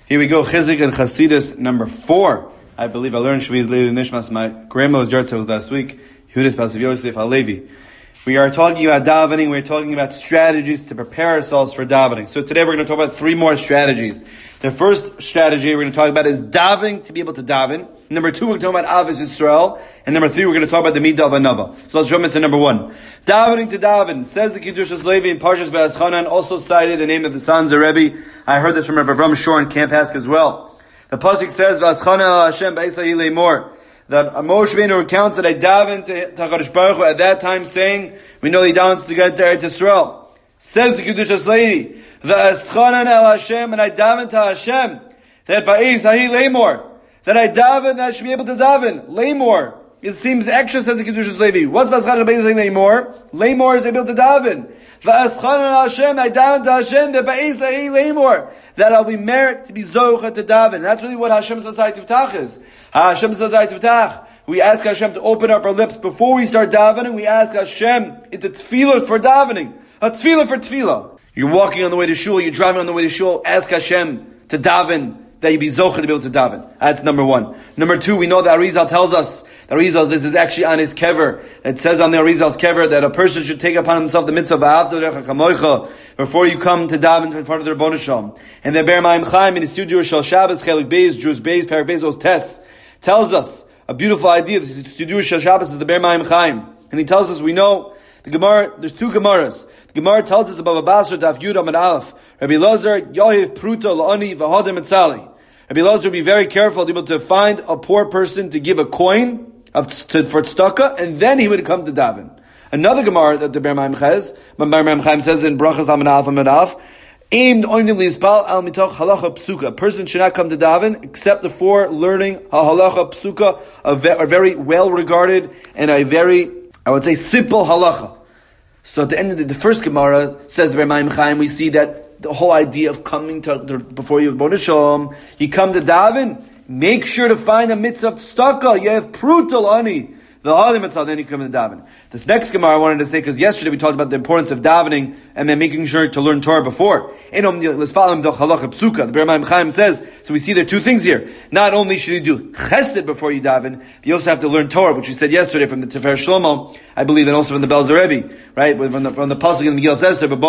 Here we go, Chizik and Chasidus number 4. I believe I learned Shvi Leili Nishmas. My grandmother's yahrzeit was last week. Yehudis Basiv Yosef Halevi. We are talking about davening. We're talking about strategies to prepare ourselves for davening. So today we're going to talk about 3 more strategies. The first strategy we're going to talk about is davening to be able to daven. Number 2, we're going to talk about Avos Yisrael. And number 3, we're going to talk about the Midah of Anava. So let's jump into number 1. Davening to daven. Says the Kedushas Levi in Parshas V'Eschanan, also cited the name of the sons of Rebbe. I heard this from Rabbi Avram Shor in Camp Hask as well. The pasuk says, "V'Eschanan al Hashem b'Isai Leimor." That Moshe Rabbeinu recounts that I davened to HaKadosh Baruch Hu at that time, saying, "We know he davened to get to Eretz Yisrael." Says the Kedushas Levi, "V'Eschanan al Hashem," and I davened to Hashem that b'Isai Leimor, that I daven that I should be able to daven. Leimor. It seems extra, says the Kedushas Levi. What's V'Eschanan b'Isai Leimor? Leimor is able to daven. V'Eschanan al Hashem, I daven to Hashem that b'Isai Leimor, that I'll be merit to be zocha to daven. That's really what Hashem Sazai Tiftach is. Hashem Sazai Tiftach. We ask Hashem to open up our lips before we start davening. We ask Hashem, it's a tefillah for davening. A tefillah for tefillah. You're walking on the way to shul, you're driving on the way to shul, ask Hashem to daven, that you be zocha to be able to daven. That's number 1. Number 2, we know that Arizal tells us, this is actually on his kever. It says on the Arizal's kever that a person should take upon himself the mitzvah of V'ahavta l'recha kamocha before you come to daven in front of the Rebbeinu Shalom. And the Ber Maim Chaim in the studio Shal Shabbos Chelik Beis, Jews Beis, Parak Beis, those tests, tells us a beautiful idea. The studio Shal Shabbos is the Ber Maim Chaim. And he tells us, we know, the Gemara, there's 2 Gemaras. The Gemara tells us about Basra, Daf Yud Amud Aleph. Rabbi Lazar, Yohiv Pruta, La'ani, V'hodim Etzali. Rabbi Lazar would be very careful to be able to find a poor person to give a coin for tzedakah, and then he would come to daven. Another Gemara that the Ber Maim Chaim says in Brachas Amud Aleph Amud Aleph, aimed only lispal al mitoch halacha psuka. A person should not come to daven except before learning a halacha psuka, a very well regarded and a very, I would say, simple halacha. So at the end of the first Gemara, says the Ber Maim Chaim, we see that the whole idea of coming to before you Rebbeinu Shalom, you come to daven, make sure to find a mitzvah of tzedakah. You have prutal ani the holy mitzvah, then you come to daven. This next Gemara I wanted to say, because yesterday we talked about the importance of davening and then making sure to learn Torah before. The Ber Maim Chaim says, so we see there are 2 things here. Not only should you do chesed before you daven, but you also have to learn Torah, which we said yesterday from the Tefer Shlomo, I believe, and also from the Belzer Rebbe, right? From the pasuk in the Megillah Esther, you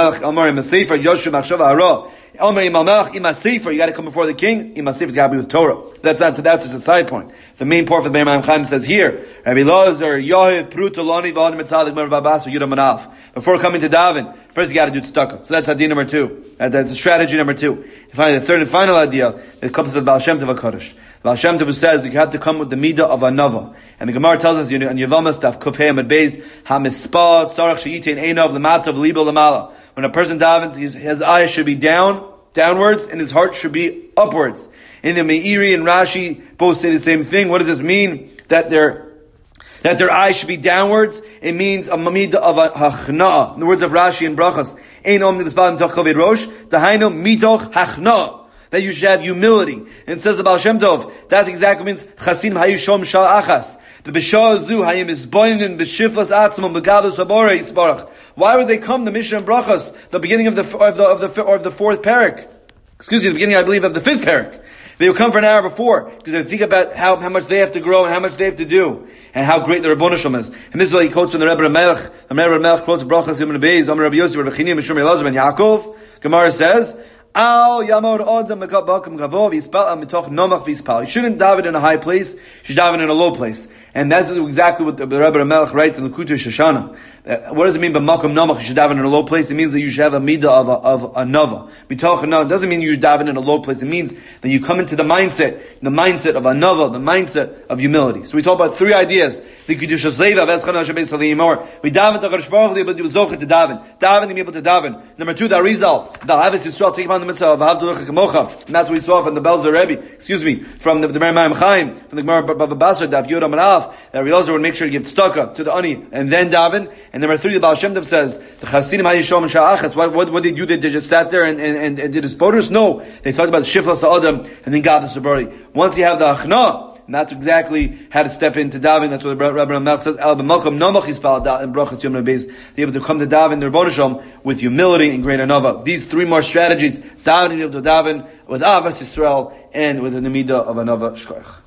got to come before the king. Ima Sefer got to be with Torah. That's just a side point. The main part of the Ber Maim Chaim says here, Rabbi Lazar, Yohiv, Pruta, Lani, V'adim Etzadik, Mer Babas, Yudam Manaf. Before coming to daven, first you got to do tzedakah. So that's idea number 2. That's strategy number 2. And finally, the third and final idea, it comes to the Baal Shem Tov HaKadosh. Baal Shem Tov says that you have to come with the midah of anava. And the Gemara tells us on Yevamos Daf Kuf Hey Amud Beis, HaMispad Sarach Sheyitain Einav L'Matav Libo L'Mala. When a person davens, his eyes should be downwards, and his heart should be upwards. In the Meiri and Rashi both say the same thing. What does this mean? That their eyes should be downwards. It means a midah of a hachna. In the words of Rashi and Brachas, Ein Om Nidasbal Mitoch Kavod Rosh, Tahainu Mitoch Hachna. That you should have humility. And it says the Baal Shem Tov, that exactly means Chasim Hayushom Shal Achas. The B'Shah Zu Hayim Isboinin B'Shiflas Atzmon B'Gadus Abore Yisbarach. Why would they come? The Mishnah and Brachas, the beginning of the 4th parak. Excuse me, the beginning, I believe, of the 5th parak. They would come for an hour before, because they think about how much they have to grow and how much they have to do, and how great the Rebbeinu Shalom is. And this is what he quotes from the Rebbe Melech. The Rebbe Melech quotes Brachas Yom Beis, Amar Rabbi Yosef, Rabbi Chinim, Mishum Elazar ben Yaakov. Gemara says, Al Yamod Odam Mekabakam Gavov Yispal Al Mitoch Nomach Vispal. You shouldn't daven in a high place, you should daven in a low place. And that's exactly what the Rebbe Melech writes in the Kutu Shoshana. What does it mean by Makom Namach? You should daven in a low place. It means that you should have a midah of a nava. Mitoch nava doesn't mean you daven in a low place. It means that you come into the mindset of a nava, the mindset of humility. So we talk about 3 ideas. The Kedushas Leiva, V'eschana Hashem Beis Halimor. We daven to Kadosh Baruch Hu, able to zoch to daven. Daven to be able to daven. Number 2, the Arizal, the Avos Yisrael, take upon the mitzvah of V'ahavta l'recha kamocha. And that's what we saw from the Belzer Rebbe. From the Ber Maim Chaim, from the Gemara Bava Basra, Daf Yud Amud Aleph. That Rabbi Lazar would make sure to give tzedakah to the ani and then daven. And number 3, the Baal Shem Tov says, the Chasidim Hayishom and Sha'achas, what did they do? They just sat there and did a spoders? No. They thought about the Shiflas Ha'adam and then got the Sabari. Once you have the Achna, and that's exactly how to step into davening. That's what Rabbi Ramach says. Al b'malkom nomach yispal and brachas yom beis. Be able to come to daven the Rebbeinu Shalom with humility and great anava. These three more strategies: davening, able to daven with avas Yisrael and with the nemidah of anava shkoich.